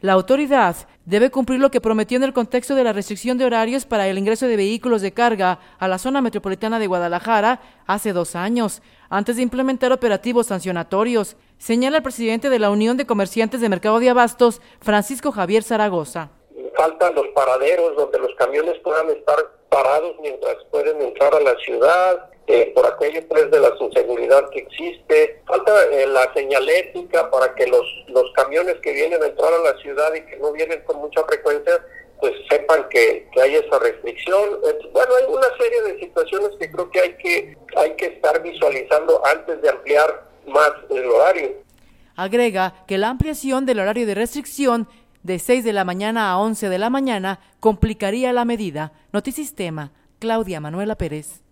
La autoridad debe cumplir lo que prometió en el contexto de la restricción de horarios para el ingreso de vehículos de carga a la zona metropolitana de Guadalajara hace 2 años, antes de implementar operativos sancionatorios, señala el presidente de la Unión de Comerciantes de Mercado de Abastos, Francisco Javier Zaragoza. Faltan los paraderos donde los camiones puedan estar parados mientras pueden entrar a la ciudad, por aquello pues de la inseguridad que existe. Falta la señalética para que los camiones que vienen a entrar a la ciudad y que no vienen con mucha frecuencia, pues sepan que hay esa restricción. Bueno, hay una serie de situaciones que creo que hay que estar visualizando antes de ampliar más el horario. Agrega que la ampliación del horario de restricción de 6 de la mañana a 11 de la mañana complicaría la medida. Notisistema, Claudia Manuela Pérez.